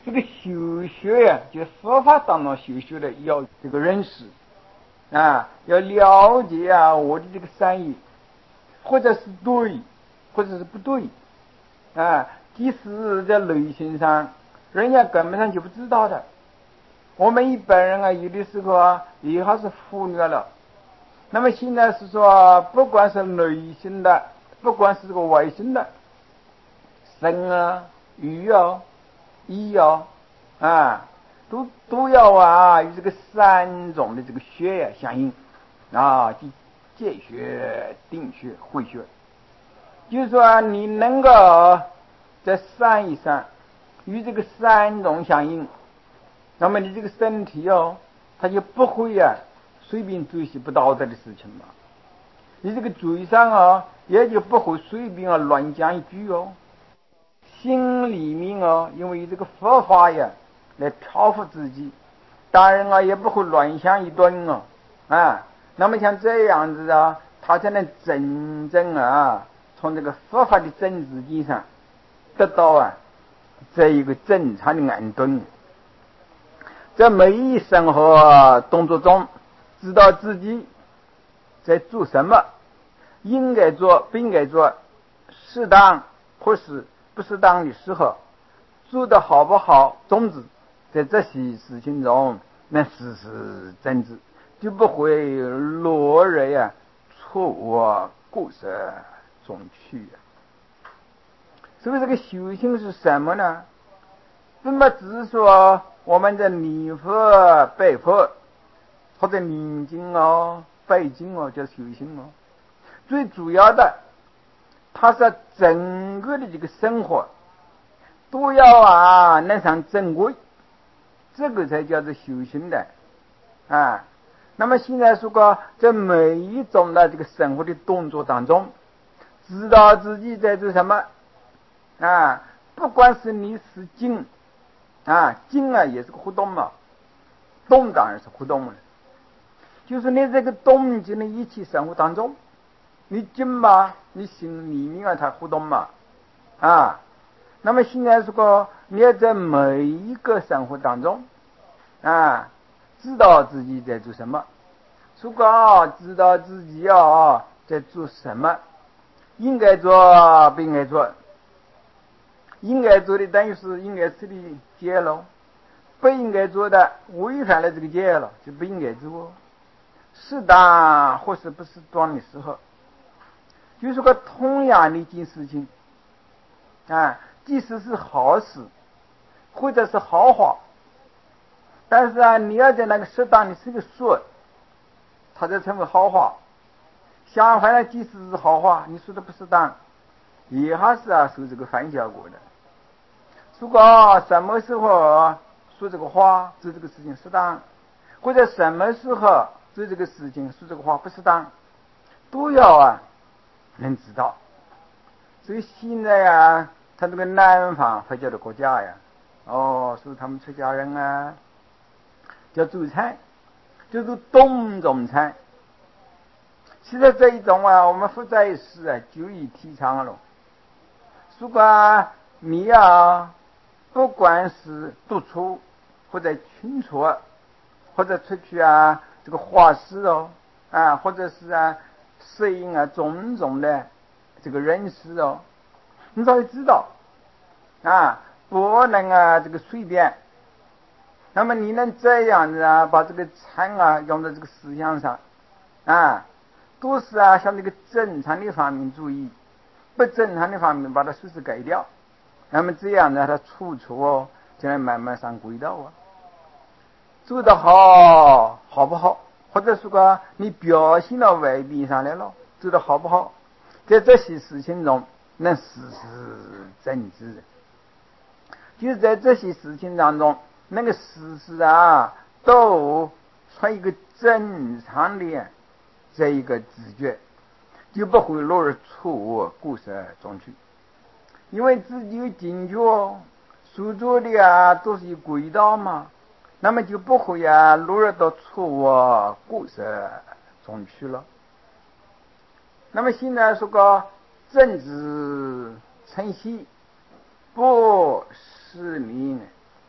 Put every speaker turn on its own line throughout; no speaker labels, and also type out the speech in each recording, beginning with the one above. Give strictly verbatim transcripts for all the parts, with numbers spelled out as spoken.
这个修学呀、啊，就佛法当中修学的要这个认识啊，要了解啊我的这个善意，或者是对，或者是不对啊，即使在内心上，人家根本上就不知道的。我们一般人啊，有的时候啊，也还是忽略了。那么现在是说，不管是内心的，不管是这个外心的，身啊、语啊、意啊，啊，都都要啊与这个三种的这个学呀、啊、相应啊，即戒学、定学、慧学。就是说、啊，你能够在善意上与这个三种相应，那么你这个身体哦，它就不会啊随便做一些不道德的事情嘛。你这个嘴上啊，也就不会随便啊乱讲一句哦。心里面哦，因为这个佛法呀来调伏自己，当然啊也不会乱想一顿哦啊。那么像这样子啊，他才能真正啊从这个佛法的真自己上得到啊这一个正常的安顿。在每一生活动作中，知道自己在做什么，应该做不应该做，适当或是不适当的时候，做得好不好，总之在这些事情中能实施正直，就不会落入呀错误过失中去。所以这个修行是什么呢？那么只是说我们在念佛拜佛或者念经哦拜经哦叫修行哦，最主要的它是整个的这个生活都要啊能上正轨，这个才叫做修行的啊。那么现在说过，在每一种的这个生活的动作当中，知道自己在做什么啊，不管是你是静啊，静啊也是个活动嘛，动当然是活动了，就是你这个动静的一切生活当中，你静嘛，你心里面啊它活动嘛啊。那么现在说你要在每一个生活当中啊，知道自己在做什么，如果知道自己啊在做什么，应该做不应该做，应该做的等于是应该吃的戒了，不应该做的违反了这个戒了就不应该做，适当或是不适当的时候，就是个同样的一件事情啊，即使是好事或者是好话，但是啊你要在那个适当的时候说，它才成为好话。相反呢，即使是好话，你说的不适当，也还是啊受这个反效果的。如果什么时候说这个话做这个事情适当，或者什么时候做这个事情说这个话不适当，都要啊能知道。所以现在啊，他这个南方佛教的国家呀，哦，说他们出家人啊，叫做菜，就是冬种菜。现在这一种啊，我们佛在世啊，就已提倡了。如果你啊，不管是独处或者群处，或者出去啊，这个画室哦，啊，或者是啊，适应啊种种的这个人事哦，你早就知道啊，不能啊这个随便。那么你能这样子啊，把这个禅啊用在这个思想上啊，都是啊向这个正常的方面注意，不正常的方面把它随时改掉。那么这样呢，它处处哦就能慢慢上轨道啊。做得好好不好，或者说个你表现到外边上来了，做得好不好，在这些事情中能实施正直，就是在这些事情当中那个实施啊都穿一个正常的这一个直觉，就不会落入错误过失中去。因为自己有警觉，所做的啊都是有轨道嘛，那么就不会啊落入到错误过失中去了。那么现在说个正直诚信不失明，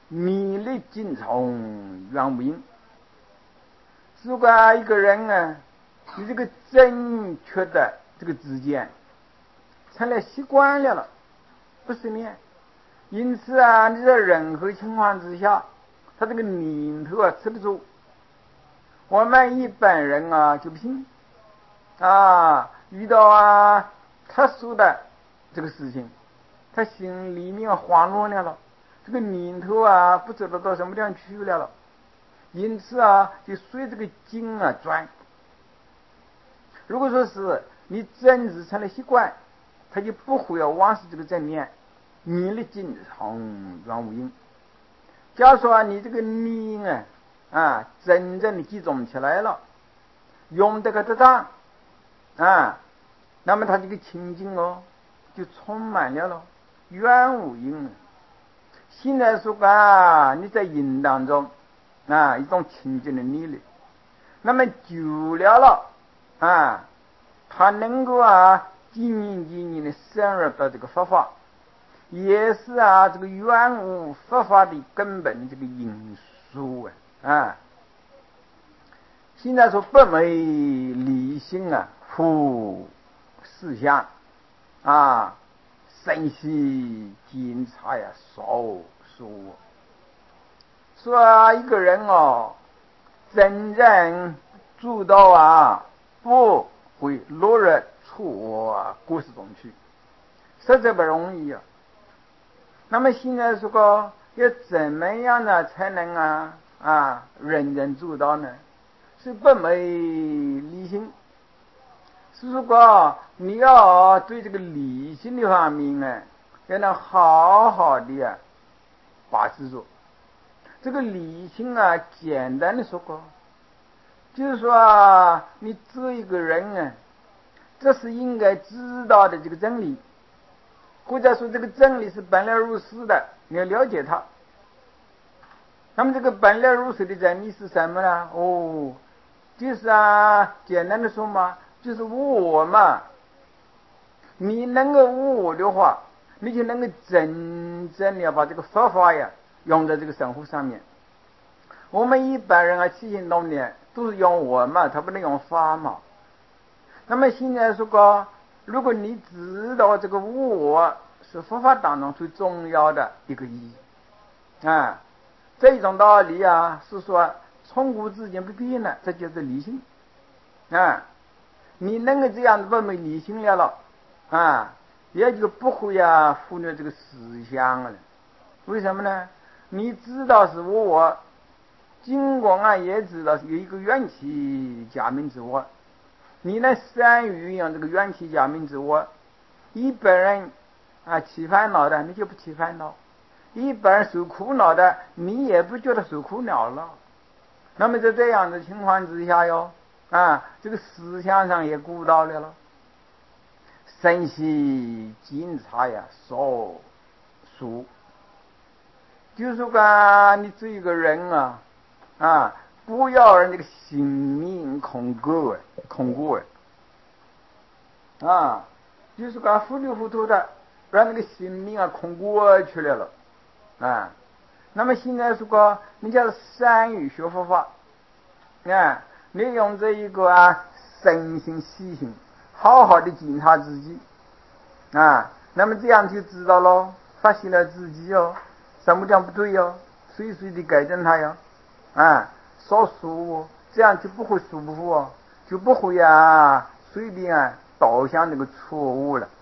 米粒尽从缘无因。如果一个人啊，你这个正确的这个之间成了习惯了了，不是念，因此啊，你在任何情况之下，他这个念头啊吃得住。我们一般人啊就不行啊，遇到啊特殊的这个事情，他心里面慌乱了了，这个念头啊不知道到什么地方去了了，因此啊就随这个经啊转。如果说是你真是成了习惯，他就不会要往事这个正念，念的经从缘无因。假如说、啊、你这个念啊啊真正的集中起来了，用这个得当啊，那么他这个情境哦就充满了了缘无因。现在说啊，你在淫当中啊一种情境的力量，那么久了了啊，他能够啊经营经营的深入到这个佛法，也是啊这个缘无佛法的根本这个因素啊啊。现在说不为理性啊复思想啊，深细检查呀少数。说、啊、一个人哦真正做到啊不会落入错故事中去，实在不容易啊。那么现在说个要怎么样呢才能啊啊人人做到呢？是不没理性。是如果你要对这个理性的方面呢，要能好好的啊把持住。这个理性啊，简单的说过，就是说啊，你做一个人啊，这是应该知道的这个真理，或者说这个真理是本来如是的，你要了解它。那么这个本来如是的真理是什么呢？哦，就是啊，简单的说嘛，就是无我嘛。你能够无我的话，你就能够真正的把这个佛法呀用在这个生活上面。我们一般人啊，起心动念都是用我嘛，他不能用法嘛。那么现在说过，如果你知道这个无我是佛法当中最重要的一个意义啊，这种道理啊，是说从古至今不变的，这就是理性啊。你能够这样子不没理性了了啊，也就不会啊忽略这个思想了。为什么呢？你知道是我，尽管啊也知道有一个缘起假名之我，你呢善于运用这个缘起假名之我。一般人啊起烦恼的，你就不起烦恼；一般人受苦恼的，你也不觉得受苦恼了。那么在这样的情况之下哟，啊，这个思想上也顾到了了，深细检查呀少数。就是说你这一个人啊啊，不要让这个性命空过哎，空过哎啊，就是说糊里糊涂的让那个性命啊空过去了了啊。那么现在说个你叫善于学佛法啊，你用这一个啊身心细心好好的检查自己啊，那么这样就知道了，发现了自己哦什么地方不对哟，随随的改正它呀啊，少数这样就不会疏忽哦，就不会啊随便啊导向那个错误了。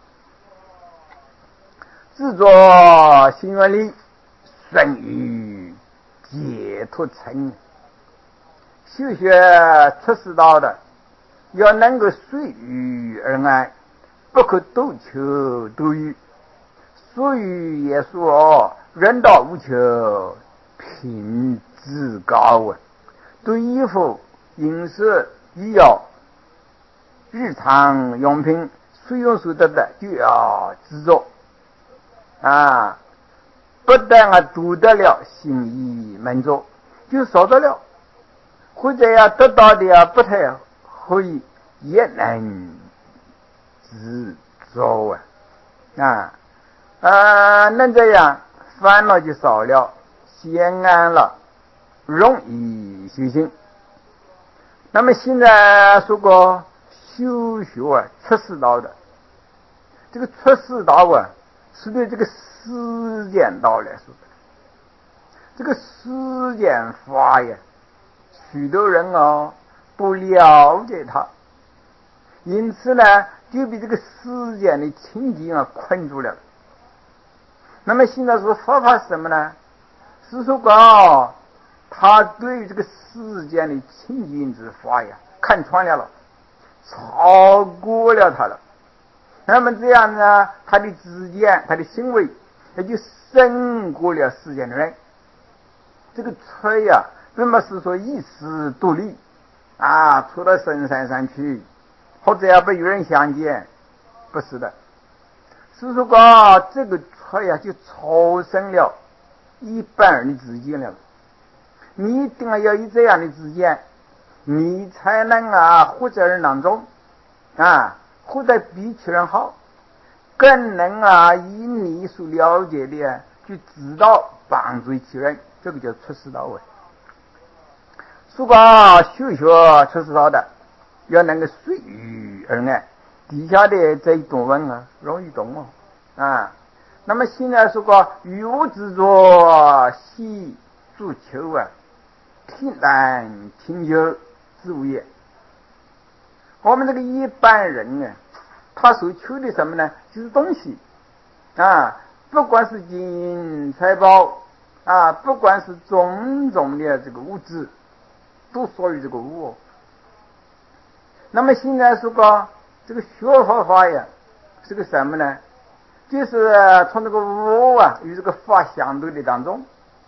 自作心愿力，生于解脱成。修学出世道的，要能够随遇而安，不可多求多欲。所以也说人道无求，品质高啊。对衣服、饮食、医药、日常用品随用所得的就要知足啊，不但啊读得了心意满足，就少得了，或者要得到的啊不太会也能知足啊啊啊，能这样烦恼就少了， 心安了，容易修行。那么现在说过修学啊，出世道的，这个出世道啊，是对这个世间道来说的。这个世间法呀，许多人哦不了解它，因此呢，就被这个世间的情境啊困住了。那么现在说佛法是什么呢？是说哦，他对于这个世间的情境之法呀，看穿了了，超过了他了。那么这样呢，他的知见、他的行为也就胜过了世间的人。这个出呀，并不是说一时独立啊，出到深山上去，或者要被有人相见，不是的。是说啊，这个出呀，就超生了一般人的知见了。你一定要有这样的知见，你才能啊活在人当中啊，活得比其人好，更能啊以你所了解的去知道帮助其人，这个叫出世道位。如果修学出世道的，要能够随遇而安，底下的这一段文啊容易懂哦啊。那么现在说过于物之作，习足求啊，天然清修之物也。我们这个一般人呢，他所求的什么呢？就是东西啊，不管是金银财宝啊，不管是种种的这个物质，都属于这个物哦。那么现在说过这个学佛法呀，是个什么呢？就是从这个物啊与这个法相对的当中，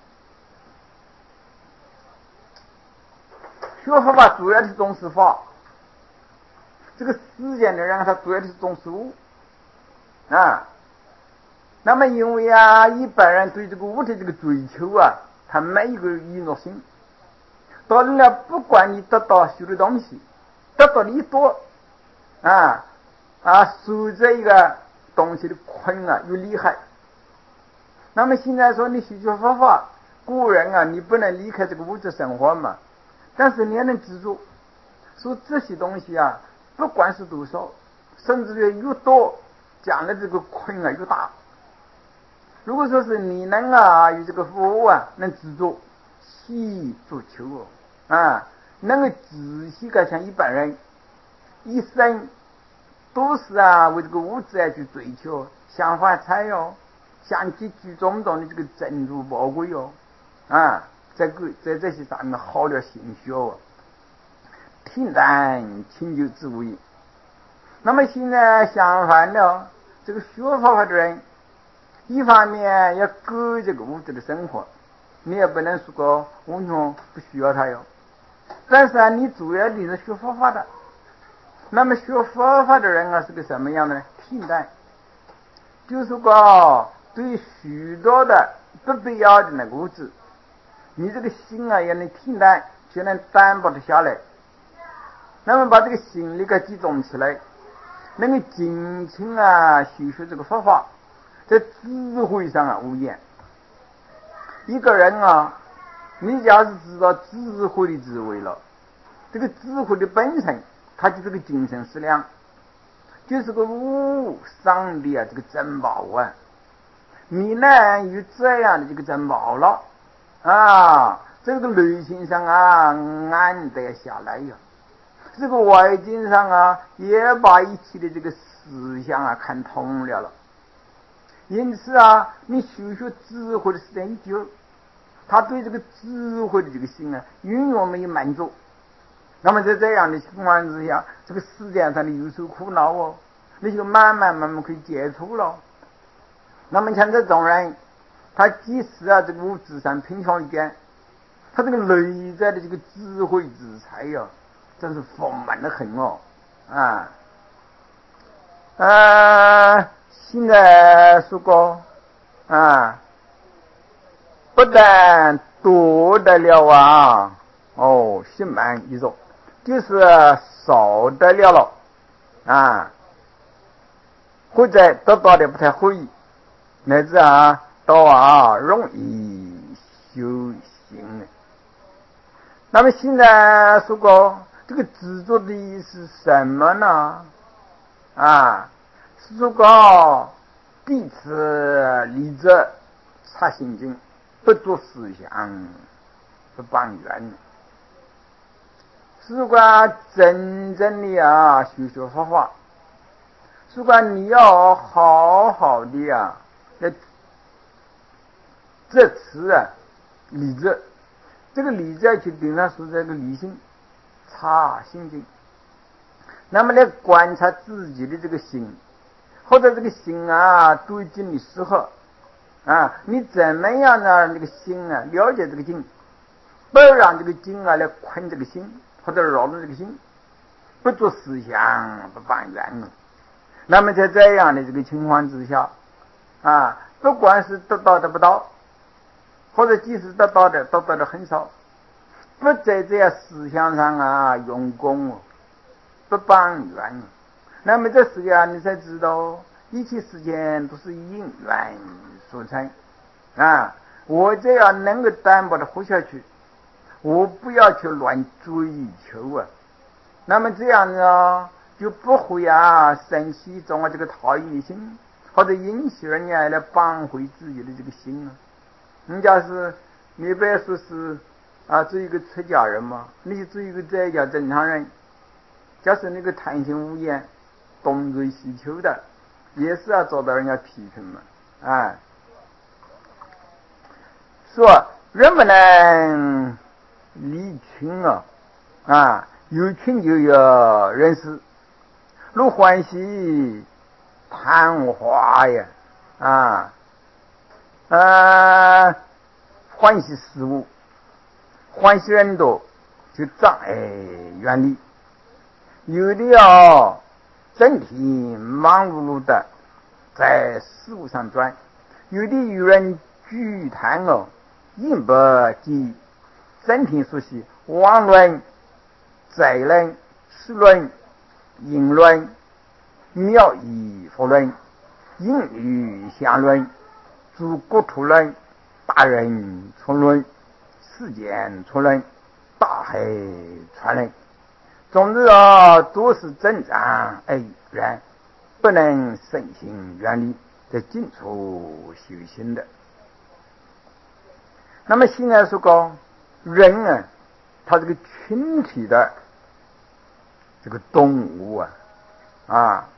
学佛法主要是重视法，这个世间的人他主要是重视物啊。那么因为啊一般人对这个物的这个追求啊，他没有个娱乐性，当然了，不管你得到许多东西，得到的一多啊啊，受这一个东西的困啊又厉害。那么现在说你学学佛法，古人啊你不能离开这个物质生活嘛，但是你也能记住说这些东西啊，不管是多少，甚至于越多，将来这个困啊越大。如果说是你能啊与这个佛啊能知足习足求哦啊，能够仔细的像一般人一生都是啊为这个物质啊去追求，想发财哟，想积聚种种的这个珍珠宝贵哟啊，在个在这些上面好了心血哦，天然清就之物也。那么现在相反了，这个学佛法的人，一方面要过这个物质的生活，你也不能说个完全不需要它哟。但是啊，你主要你是学佛法的，那么学佛法的人啊是个什么样的呢？天然，就是说对许多的不必要的那个物质，你这个心啊也能天然，就能担保得下来。那么把这个心力给集中起来，能够尽情啊修学这个佛法，在智慧上啊无言。一个人啊，你要是知道智慧的智慧了，这个智慧的本身，它就是个精神食粮，就是个无上的啊这个珍宝啊。你呢有这样的这个珍宝了啊，这个内心上啊安得下来呀。这个外境上啊，也把一切的这个思想啊看通了了。因此啊，你修学智慧的时间一久，他对这个智慧的这个心啊，永远没有满足。那么在这样的情况之下，这个世界上的忧愁苦恼哦，你就慢慢慢慢可以解除了。那么像这种人，他即使啊这个物质上贫穷一点，他这个内在的这个智慧之才呀、啊，真是丰满的很哦啊！呃，现在说过啊，不但多得了啊，哦，心满意足，就是少得了了啊，或者得到的不太会，乃至啊到啊容易修行。那么现在说过这个执着的意思是什么呢？啊，是说过弟子立志察心经，不做思想，不帮缘。如果真正的啊修学佛法，如果你要好好的啊来这次啊理智，这个理智就顶上说这个理性察心经，那么来观察自己的这个心，或者这个心啊对境的时候啊，你怎么样呢？这个心啊了解这个境，不要让这个境啊来困这个心，或者扰动这个心，不做思想，不办缘了。那么在这样的这个情况之下啊，不管是得到得不到，或者即使得到的得到的很少，不在这样思想上啊用功，不办缘。那么这时间你才知道，一切事情都是因缘所成啊！我这样能够担保的活下去，我不要去乱追求啊。那么这样呢，就不会啊生起一种啊这个讨厌的心，或者引起人家来扳回自己的这个心啊。人家是你不要说是啊做一个出家人嘛，你做一个在家正常人，假使那个贪心无厌、东追西求的，也是要遭到人家批评嘛。啊，说人不能离群啊，啊，有群就有认识，如欢喜谈话呀，啊，啊，欢喜事物，欢喜人多，就障碍远离。有的要整天忙碌碌的在事物上转，有的与人聚谈哦，应不及整天说些妄论、灾论、事论、淫论、妙义佛论、淫语相论、诸国土论、大人从论、世间从论、大海传论。总之啊，都是增长而然，不能身心远离，在近处修行的。那么现在说过人啊，他这个群体的这个动物啊，啊，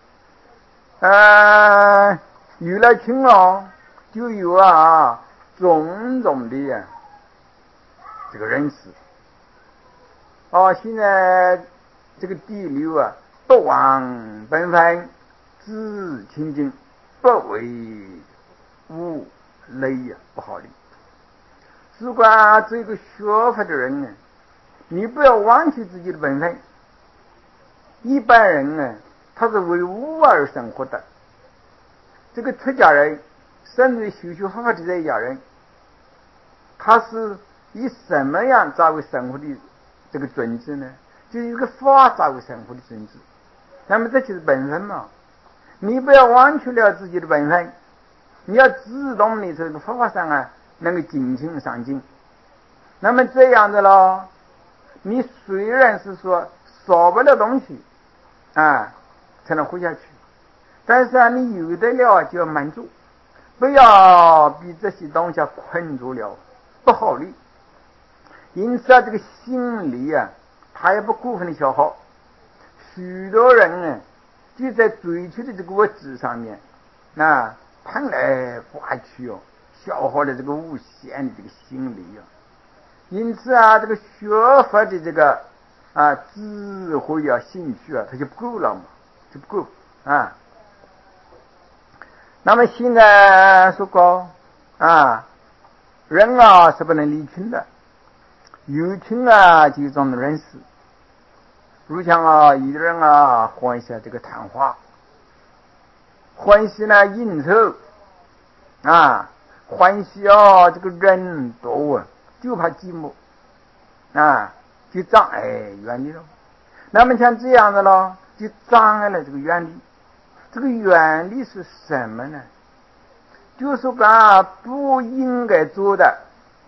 呃，有了群哦，就有啊种种的啊这个认识。哦，现在这个地流啊，不往本分，自清净，不为物类啊，不好的。如果做一个学佛的人呢，你不要忘记自己的本分。一般人呢，他是为物而生活的。这个出家人，甚至修学佛法的这一家人，他是以什么样作为生活的这个准则呢？就是一个法作为生活的准则。那么这就是本分嘛。你不要忘却了自己的本分，你要自动的这个佛法上啊，能够精进上进。那么这样的咯，你虽然是说少不了东西啊，才能活下去，但是啊，你有的了就要满足，不要被这些东西困住了，不好的。因此啊，这个心理啊，它也不过分的消耗。许多人呢，就在追求的这个物质上面，啊，攀来刮去哦，消耗了这个无限的这个心理啊。因此啊，这个学佛的这个啊智慧啊、兴趣啊，它就不够了嘛，就不够啊。那么现在说过啊，人啊是不能离群的，有群啊就有这种认识。如像啊，有的人啊欢喜这个谈话，欢喜呢应酬啊，欢喜啊这个人多啊，就怕寂寞啊，就障碍远离了。那么像这样的咯，就障碍了这个远离。这个远离是什么呢？就是说不应该做的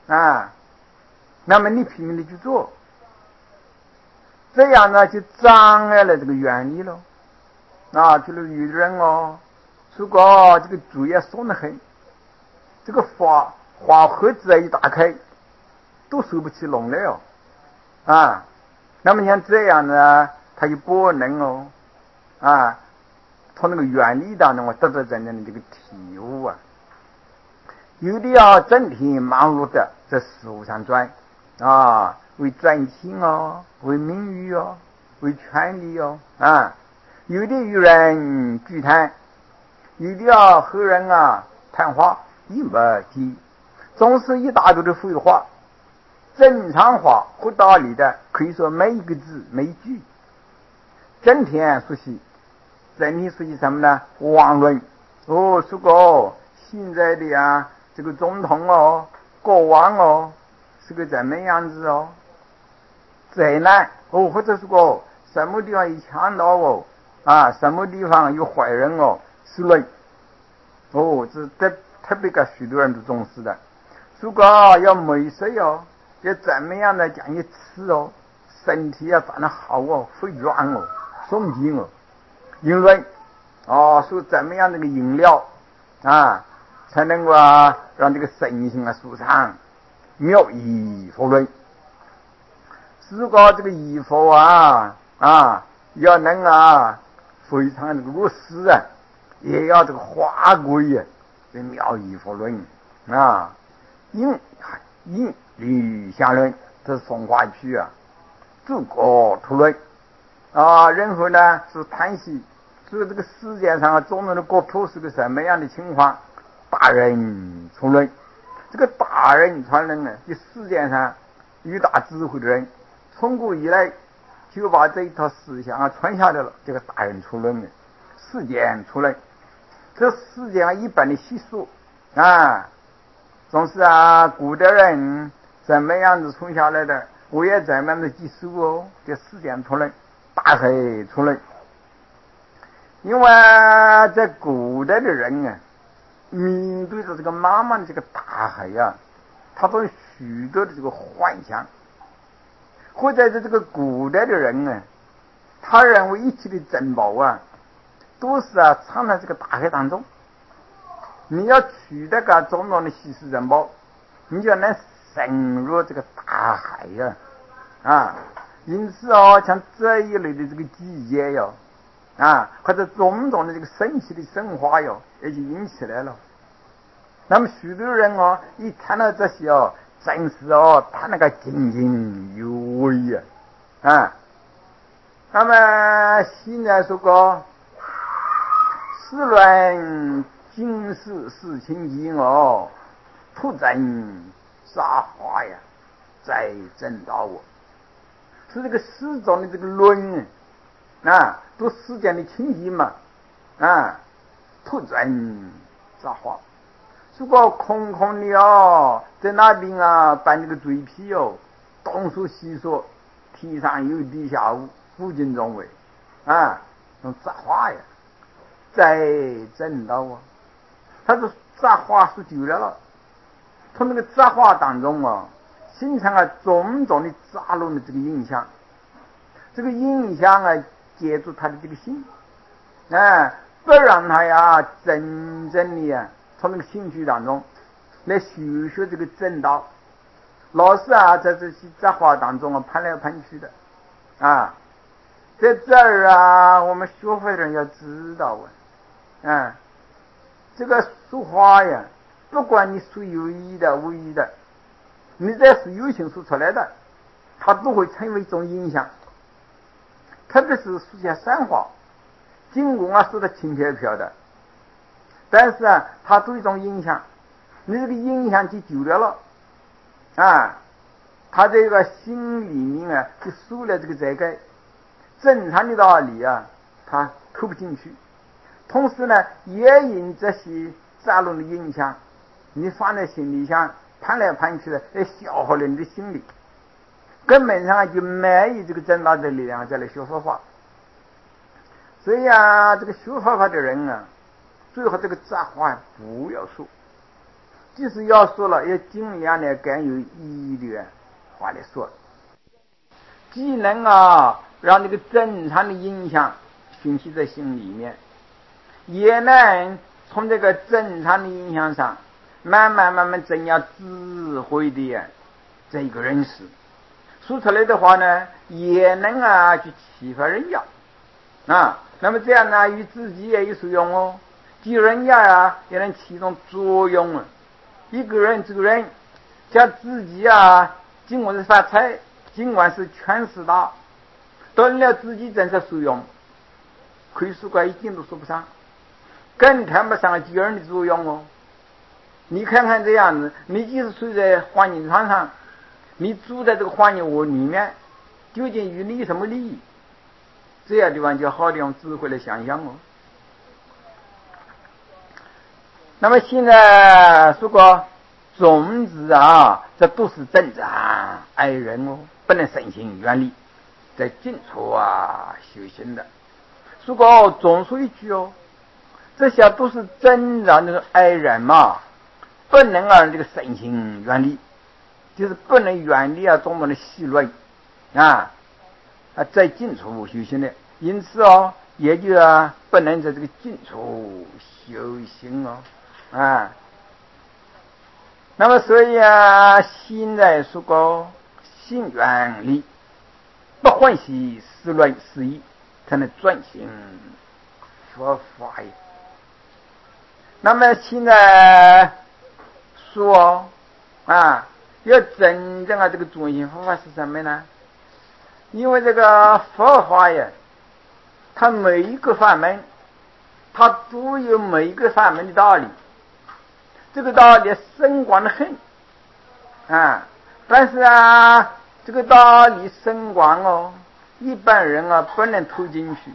啊，那么你拼命的去做，这样呢就障碍了这个原理了。啊，就是有的人哦，如果这个主页松得很，这个花花盒子啊一打开，都收不起笼来哦，啊，那么像这样呢，他就不能哦，啊，从那个原理当中我得到真正的这个体悟啊。有的要整天忙碌的在事物上转啊，为赚钱哦，为名誉哦，为权利哦啊，有的与人聚谈，有的要和人啊谈话，一没题，总是一大堆的废话，正常话和道理的可以说每一个字每一句，整天说起，整天说起什么呢？妄论哦，说过现在的啊这个总统哦，国王哦，是个怎么样子哦？灾难哦，或者是个什么地方有强盗哦，啊，什么地方有坏人哦，是论哦，这特特别个许多人都重视的。如果要美食哦，要怎么样的讲你吃哦，身体要长得好哦，会壮哦，松筋哦，因为哦，说怎么样那个饮料啊，才能够啊让这个身心啊舒畅，妙衣服论。如果这个衣服啊啊要能啊非常这个落实啊，也要这个华贵啊，这妙衣服论啊，因因理相论，这是松花区啊，诸国图论啊，然后呢是叹息，说这个世界上中国的国土是个什么样的情况？大人出论，这个大人传人呢，就世界上有大智慧的人，从古以来就把这一套思想啊传下来了。这个大人出论呢，世间出论，这世界上一般的习俗啊，总是啊古代人怎么样子传下来的，我也怎么样的记述哦，这世间出论，大海出论。因为在古代的人啊，面对着这个茫茫的这个大海呀、啊，他都有许多的这个幻想。或者是这个古代的人呢，他认为一切的珍宝啊，都是啊藏在这个大海当中。你要取得个种种的稀世珍宝，你就能深入这个大海呀、啊，啊，因此哦，像这一类的这个季节哟。啊，或者种种的这个神奇的神话哟，也就引起来了。那么许多人哦，一看到这些哦，真是哦，他那个津津有味呀，啊。那么现在说过，试论今世事情经哦，突真杂话呀，在正道我，是这个始终的这个论啊，都世间的情形嘛，啊，突然杂话。如果空空的哦，在那边啊办这个嘴皮哦，东说西说，天上有地下无，古今中外，啊，用杂话呀，在正道啊，他是杂话说久了了，从那个杂话当中啊，形成了种种的杂乱的这个印象，这个印象啊。接住他的这个心，啊，不让他呀真正的呀从那个兴趣当中来学学这个正道，老是啊在这些杂话当中啊攀来攀去的，啊，在这儿啊我们学会的人要知道啊，啊，这个说话呀，不管你说有意的无意的，你这是有心说出来的，它都会成为一种影响。特别是说些散话，尽管啊说的轻飘飘的，但是啊，它都有一种影响。你这个影响就久了了，啊，他这个心里面啊就受了这个这个正常的道理啊，他扣不进去。同时呢，也因这些杂乱的影响，你放在心里想攀来攀去的，来消耗了你的心理。根本上就没有这个正道的力量再来学佛法，所以啊，这个学佛法的人啊，最好这个杂话不要说， 即使要说了，也尽量的更有意义的话来说，既能啊让这个正常的影响熏习在心里面，也能从这个正常的影响上慢慢慢慢增加智慧的这一个认识，说出来的话呢，也能啊去启发人家啊。那么这样呢，与自己也有所用哦，对人家啊也能起一种作用啊。一个人这个人，像自己啊，尽管是发财，尽管是权势大，对了自己真是受用，可以说过一点都说不上，更谈不上别人的作用哦。你看看这样子，你即使处在环境场上，你住在这个环境窝里面，究竟与你有什么利益？这样地方就好的用智慧来想想哦。那么现在说过种子啊，这都是正常爱人哦，不能身心远离，在近处啊修行的。说过总说一句哦，这些都是正常的爱人嘛，不能让这个身心远离，就是不能远离啊种种的戏论啊啊，在近处修行的。因此哦，也就啊不能在这个近处修行哦啊。那么所以啊，现在说过心远离，不欢喜思乱思议，才能专心佛法也。那么现在说啊，要真正啊这个专心佛法是什么呢？因为这个佛法呀，它每一个法门，它都有每一个法门的道理。这个道理深广的很啊，但是啊，这个道理深广哦，一般人啊不能投进去。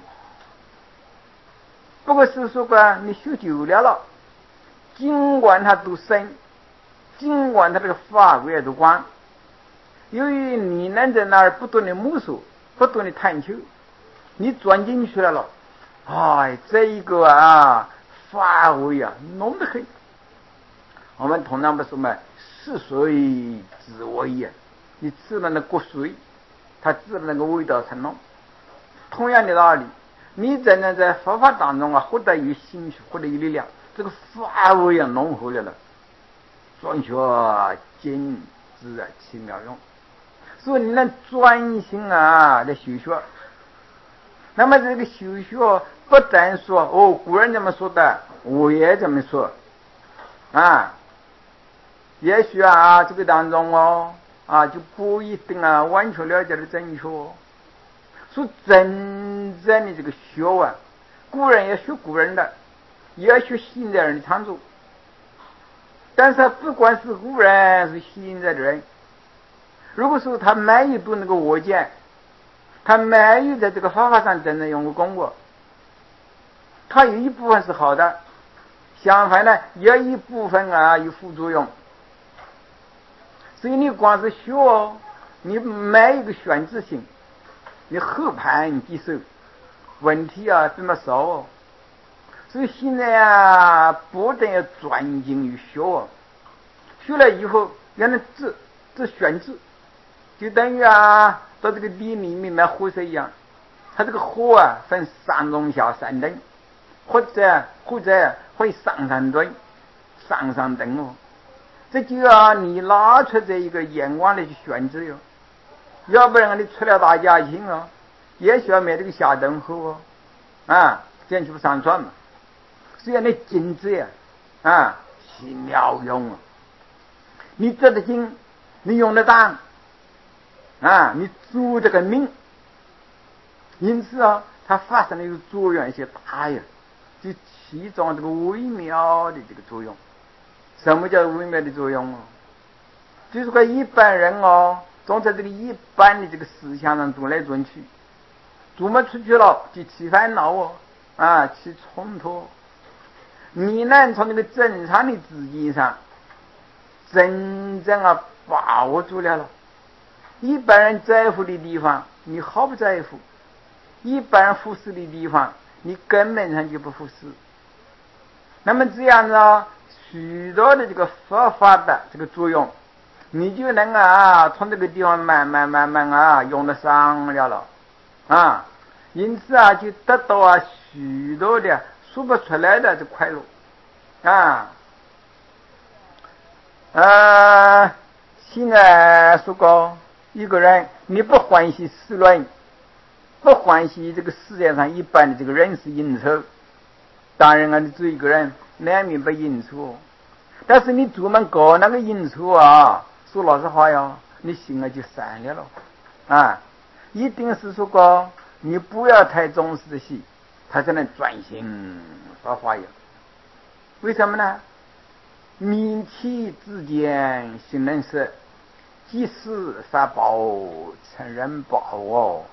不过是说过你修久了了，尽管它都深，尽管它这个法规都广，由于你能在那儿不断的摸索，不断的探求，你钻进去了了，哎，这一个啊法规啊浓得很。我们通常不说嘛，是水之味呀，你吃了那锅水，它吃了那个味道才浓。同样的道理，你真的在佛法当中啊，获得有兴趣，获得有力量，这个法味啊浓厚了了，专学精致啊，奇妙用。所以你能专心啊来修学。那么这个修学不但说哦，古人这么说的，我也这么说啊。也许啊，这个当中哦，啊，就不一定啊，完全了解的正确。说真正的这个学问，古人也学古人的，也要学现代人的创作。但是不管是古人是现在的人，如果说他没有读那个我见，他没有在这个方法上真正用过功过，他有一部分是好的，相反呢，也有一部分啊有副作用。所以你光是学哦，你没有一个选择性，你后盘接受，问题啊这么少哦。所以现在啊，不但要专精于学哦，学了以后要能自自选择，就等于啊到这个地里面买火水一样，它这个火啊分上中下三等，或者或者会上上端上上等哦。这就要你拿出这一个眼光来去选择哟，要不然你出了大家庭哦，也需要买这个下等火哦，啊，这样就不上传嘛。所以你精致呀，啊，是妙用啊。你做得精，你用得当，啊，你做这个命，因此啊，它发生的一个作用一些大呀，就起一种这个微妙的这个作用。什么叫微妙的作用哦？就是说一般人哦，总在这个一般的这个思想上转来转去，琢磨出去了就起烦恼哦，啊，起冲突。你能从那个正常的自己上，真正啊把握住了了。一般人在乎的地方，你毫不在乎；一般人忽视的地方，你根本上就不忽视。那么这样呢， 许多的这个佛法的这个作用，你就能啊从这个地方慢慢慢慢啊用得上了了啊，因此啊就得到啊许多的说不出来的这快乐啊。呃，现在说过一个人，你不欢喜世论，不欢喜这个世界上一般的这个人事应酬，当然啊，你做一个人难免被应酬，但是你做满搞那个应酬啊，说老实话呀，你心啊就散了了啊。一定是说过，你不要太重视这些，他才能专心发发呀。为什么呢？民气之间心能识，即使杀宝成人宝哦。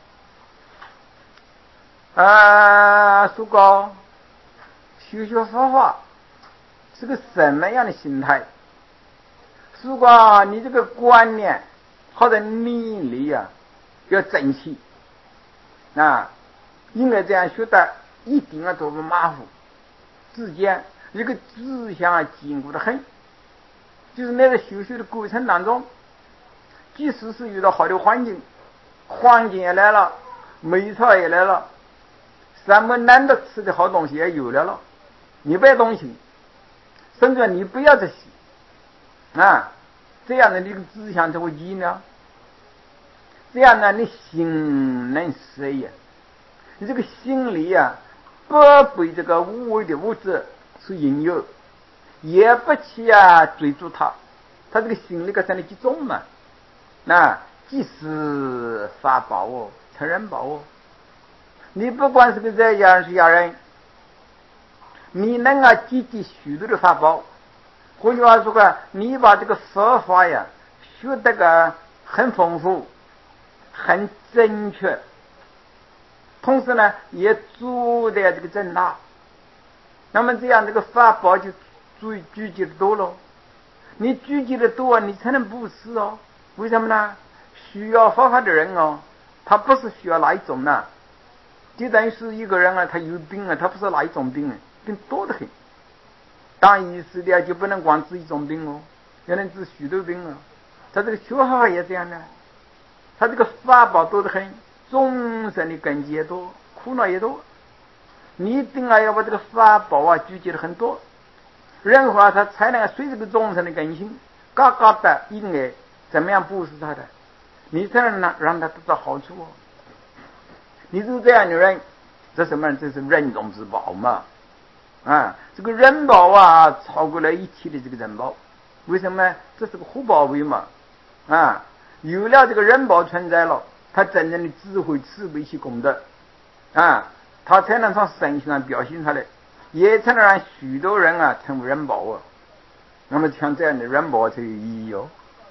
啊，说过修学佛法是个什么样的心态？如果你这个观念或者理力啊要正气啊，应该这样学的，一定要做不马虎，之间一个志向啊坚固的很。就是那个修学的过程当中，即使是遇到好的环境，环境也来了，美草也来了，什么难得吃的好东西也有了了，你不要东西，甚至你不要这些啊，这样的你的志向就会坚了，这样呢你心能实呀，你这个心里啊不被这个无为的物质所引诱，也不去啊追逐它，他这个心里个在那集中嘛，那即是法宝哦，成人宝哦。你不管是个在家人是家人，你能啊积极许多的法宝，换句话说个，你把这个佛法呀学得个很丰富，很正确，同时呢也做的这个正大，那么这样这个法宝就注意聚集的多了。你聚集的多，你才能布施哦。为什么呢？需要佛法的人哦，他不是需要哪一种呢？就等于是一个人啊，他有病啊，他不是哪一种病啊，病多得很。当医师的就不能光治一种病哦，要能治许多病啊。他这个学法也这样呢，他这个法宝多得很，众生的根基也多，苦恼也多。你一定啊要把这个法宝啊聚集的很多。人话他才能随这个众生的根性，嘎嘎的应该怎么样布施他的，你才能让让他得到好处哦。你是这样的人，这什么？这是人中之宝嘛！啊，这个人宝啊，超过了一切的这个人宝。为什么呢？这是个活宝贝嘛！啊，有了这个人宝存在了，他真正的智慧、慈悲心功德啊，他才能从身上表现出来。也才能让许多人啊成为人宝啊，那么像这样的人宝才有意义哦。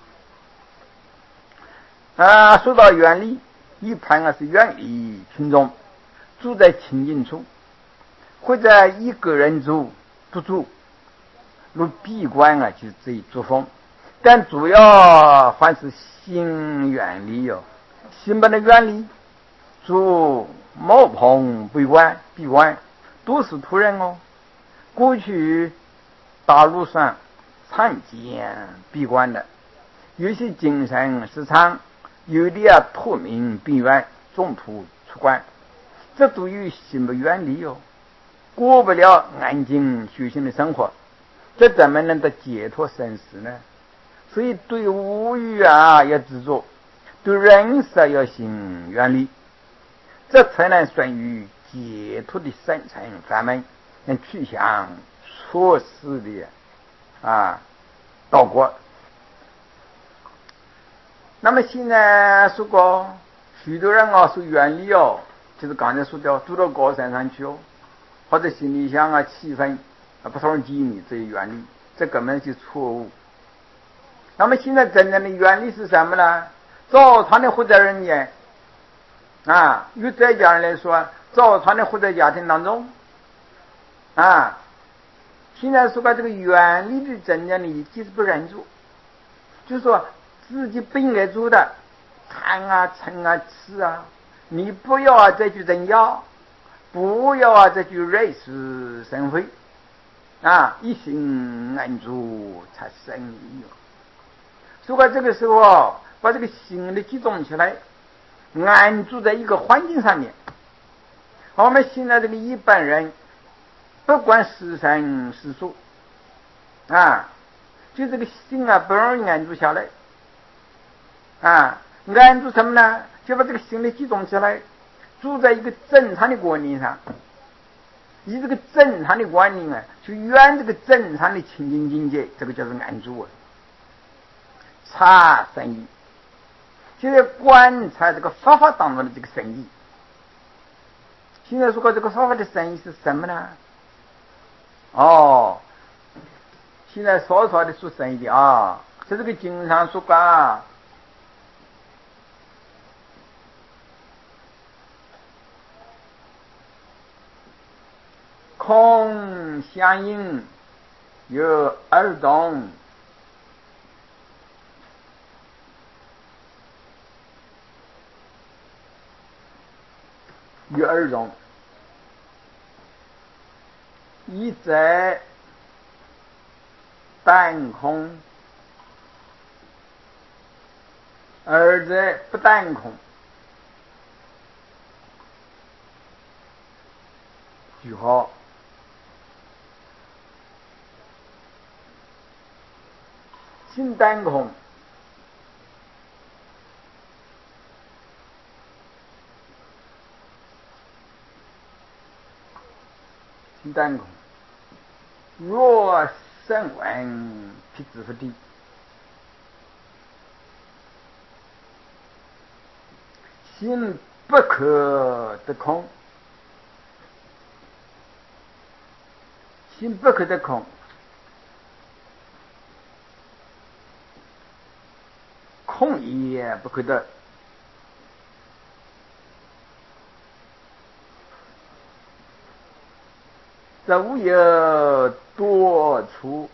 啊，说到远离，一般啊是远离群众，住在清净处，或者一个人住不住，如闭关啊就是这一作风，但主要还是心远离哦，心不能远离，住茅棚闭关闭关都是土人哦。过去大陆上常见闭关的，有些精神失常，有的啊脱命闭关，中途出关，这都与心不远离哦，过不了安静修行的生活，这怎么能得解脱生死呢？所以对物欲啊要执着，对人色要行远离，这才能算于解脱的深层法门，能去向错失的啊道果。那么现在说过许多人啊是远离哦，就是刚才说的住到高山上去哦，或者心里想啊气氛啊不讨人吉利，这远离，这根本就错误。那么现在真正的远离是什么呢？早餐的活在人间啊，与在家人来说，早餐的活在家庭当中啊。现在说把这个远离的真正的意义是不忍住，就是说自己不应该做的贪啊嗔啊痴啊，你不要啊再去增加，不要啊再去rei死生非啊，一心安住才生意。如果这个时候把这个心力集中起来，安住在一个环境上面，我们现在这个一般人，不管是生是熟啊，就这个心啊不容易安住下来啊，安住什么呢？就把这个心力集中起来，住在一个正常的观念上，以这个正常的观念啊，去圆这个正常的清净境界，这个叫做安住啊。察生意，就是观察这个法法当中的这个生意。现在说这个法法的生意是什么呢？哦，现在说出来的说生意的啊，在这个经上说过啊，空相应有二种，有二种，一则单空，二则不单空。句号，心单空，心单空，若声闻辟支佛地，心不可得空，心不可得空，空也不可得。这无有多处。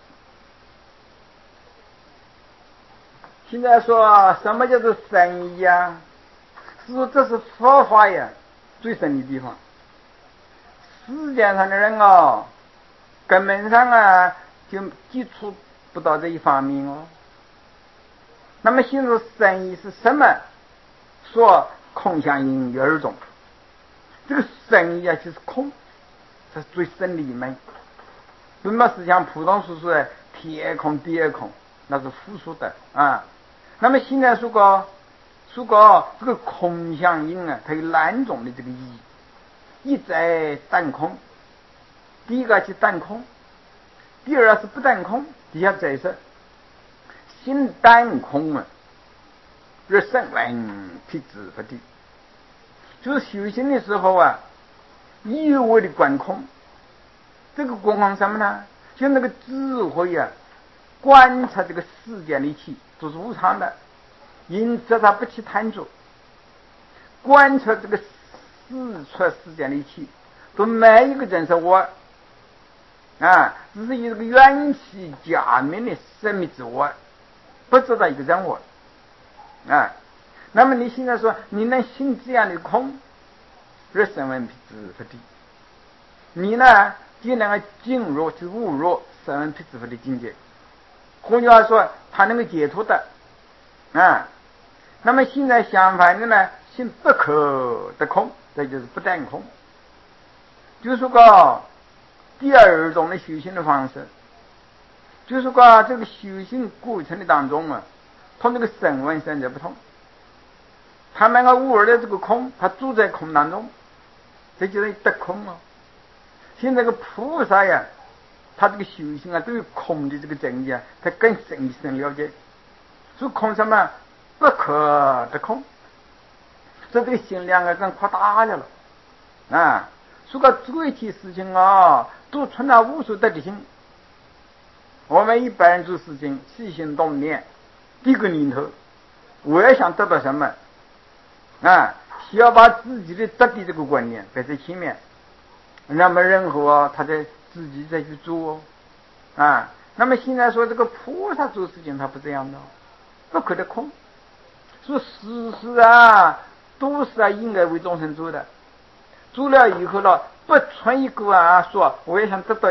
现在说什么叫做生意啊？是说这是佛法呀最深的地方。世界上的人哦，根本上啊就接触不到这一方面哦。那么现在生意是什么？说空相应有二种，这个生意啊就是空，这是最深的一门。什么是像普通所说的天空地空，那是复数的啊。那么现在说过说过这个空相应啊，它有两种的这个意义。一在单空，第一个是单空，第二是不单空。底下再说心单空啊，若声闻辟支佛地，就是修行的时候啊，一味的观空。这个观空什么呢？就那个智慧啊，观察这个世间的一切都是无常的，因此他不去贪着。观察这个事出世间的一切，都没一个人是我啊，只是以这个缘起假名的生命之我，不知道一个人我啊。那么你现在说你能信这样的空，若声闻辟支佛地，你呢就能够进入就悟入声闻辟支佛的境界。换句话说，他能够解脱的啊。那么现在相反的呢，心不可得空，这就是不单空。就是说个第二种的修行的方式，就是说这个修行过程的当中啊，同这个声闻生者不同。他们个悟的这个空，他住在空当中，这就是得空啊。现在这个菩萨呀，他这个修行啊，对于空的这个真理啊，他更深一层了解。说空什么？不可得空。所以这个心量啊，更扩大了了啊。说个做一件事情啊，都存了无所得的心。我们一般人做事情，起心动念，第一个念头，我要想得到什么啊？需要把自己的得的这个观念摆在前面，那么任何他在自己再去做啊。那么现在说这个菩萨做事情，他不这样的，不可得空。说事事啊，都是啊应该为众生做的，做了以后了，不存一个啊说我也想得到一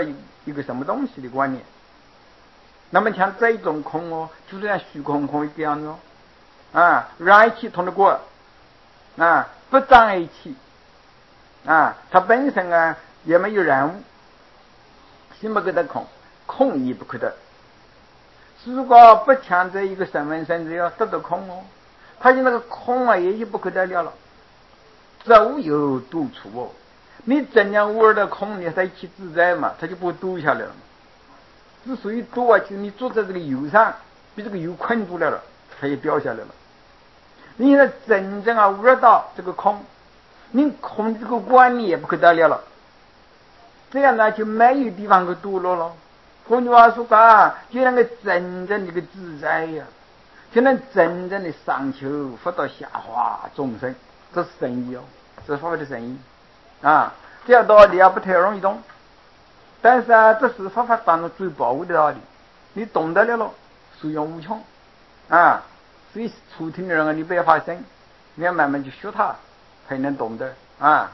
一个什么东西的观念。那么像这种空哦，就是像虚空空一个样子哦，啊，染气通得过，啊，不障碍气，啊，它本身啊也没有染物，心不可得空，空亦不可得。如果不强这一个身份甚至要得到空哦，它就那个空啊也就不可得了了。走有独处哦，你怎样玩的空，你才去自在嘛，它就不会堵下来了。之所以堵啊，就是你坐在这个油上，被这个油困住了了，它也掉下来了。你现在真正啊玩到这个空，你空的这个观念也不可得了了，这样呢就没有地方可堵了了。换句话说啊，就那个真正这个自在呀、啊，就能真正的上求佛道下化众生，这是圣意哦，这是佛法的圣意啊。这样道理啊不太容易懂，但是啊，这是佛法当中最宝贵的道理，你懂得了咯，受用无穷啊。所以初听的人啊，你不要发生，你要慢慢去学它，才能懂得啊。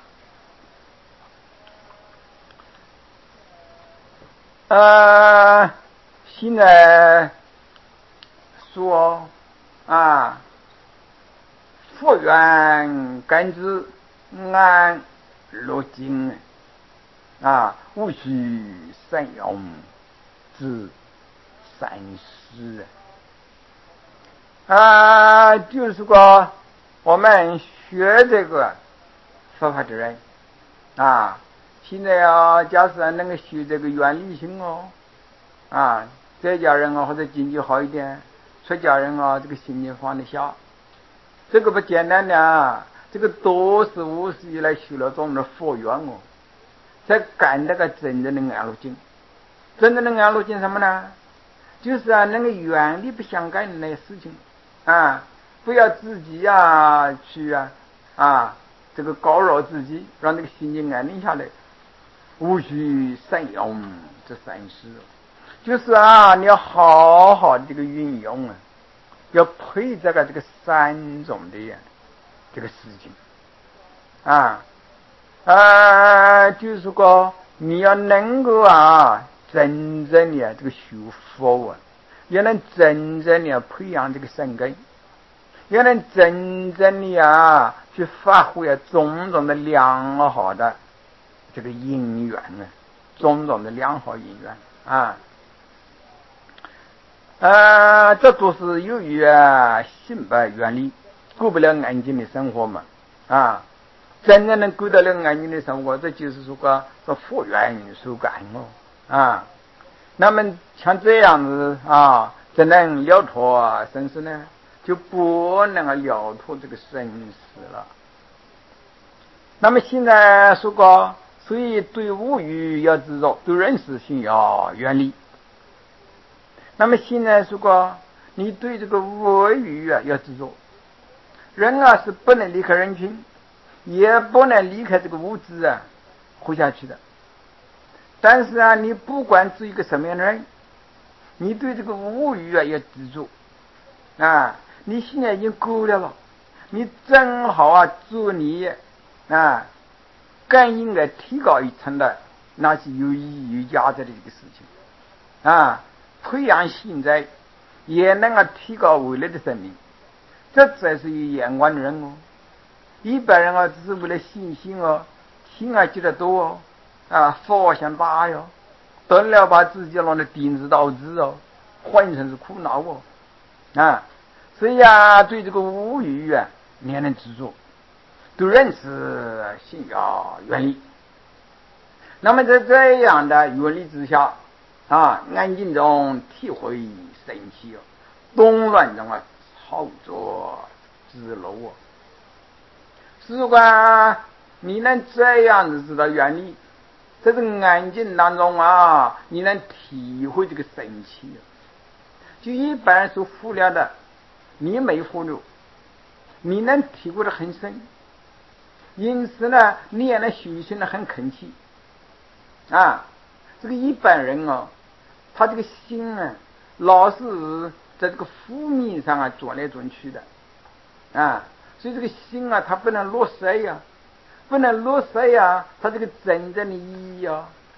呃，现在说啊，佛缘感知安乐境啊，无需善用之善施啊，就是说我们学这个佛法的人啊，现在啊，假使能够学这个原理性哦，啊，在家人啊或者经济好一点，出家人啊这个心情放得下，这个不简单的啊，这个多是无始以来修了种的佛缘哦，才感这个真正的安乐境。真正的安乐境什么呢？就是啊，那个原理不相干的那些事情啊，不要自己啊去啊啊这个搞扰自己，让这个心情安定下来。无需善用这三事，就是啊，你要好好的这个运用啊，要配这个这个三种的呀这个事情啊啊，就是说你要能够啊真正的这个修佛啊，也能真正的培养这个善根，也能真正的啊去发挥啊种种的良好的这个因缘啊，种种的良好因缘啊，啊，这都是由于啊心不远离，过不了安静的生活嘛啊，真正能过得了安静的生活，这就是说个这佛缘受感哦啊。那么像这样子啊，怎能了脱生死呢？就不能了脱这个生死了。那么现在说过，所以对物欲要执着，对人事性要远离。那么现在说过，你对这个物欲啊要执着。人啊是不能离开人群，也不能离开这个物质啊活下去的。但是啊，你不管是一个什么样的人，你对这个物欲啊要执着啊。你现在已经够了了，你正好啊做你啊更应该提高一层的那是有意义有价值的这个事情啊，培养现在也能够提高未来的生命，这才是有眼光的人哦。一般人啊只是为了信心哦，心啊积得多哦啊，佛想大哟，得了把自己弄得顶子倒置哦，浑身是苦恼哦啊。所以啊，对这个物欲啊，你还能执着，对人是心要远离。那么在这样的远离之下啊，安静中体会神奇哦，动乱中啊操作自如哦。如果你能这样子知道远离，在这个安静当中啊，你能体会这个神奇。就一般所忽略的，你没忽略，你能体会得很深，因此呢，你也能修行得很恳切啊。这个一般人啊，他这个心啊，老是在这个负面上啊转来转去的啊，所以这个心啊，它不能落实呀、啊，不能落实呀、啊，它这个真正的意义啊，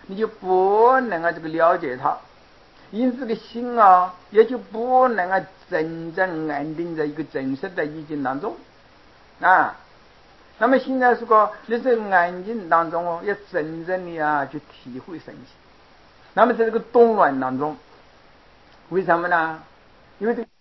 你就不能啊这个了解它，因此这个心啊也就不能啊真正安定在一个真实的意境当中啊。那么现在是个你在安静当中哦，要真正的啊去体会神奇。那么在这个动乱当中，为什么呢？因为这个